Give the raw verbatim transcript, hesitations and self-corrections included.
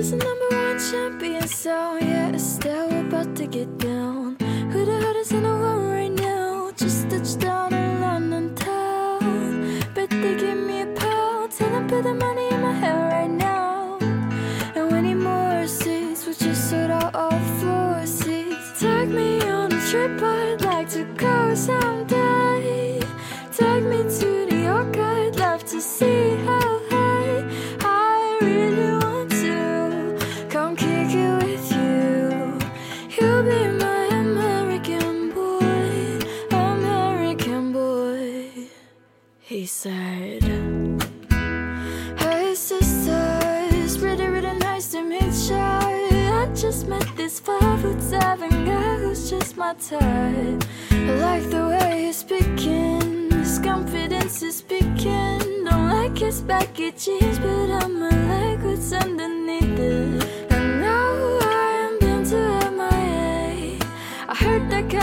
is the number one champion song. Yeah, still we're about to get down. Who the hottest in the world right now? Just touched down in London town. Bet they give me a pound. Tell them put the money in my hair right now. And we need more seats. We just sold out all floor seats. Take me on a trip, I'd like to go someday. Take me to New York, I'd love to see how high. I really want to come kick it with you. You'll be my American boy, American boy. He said, hey sisters, really, really nice to meet you. I just met this five foot seven guy who's just my type. I like the way he's speaking, his confidence is speaking. Don't like his baggy jeans, but I'ma like what's underneath it. And now I am been to M I A. I heard that guy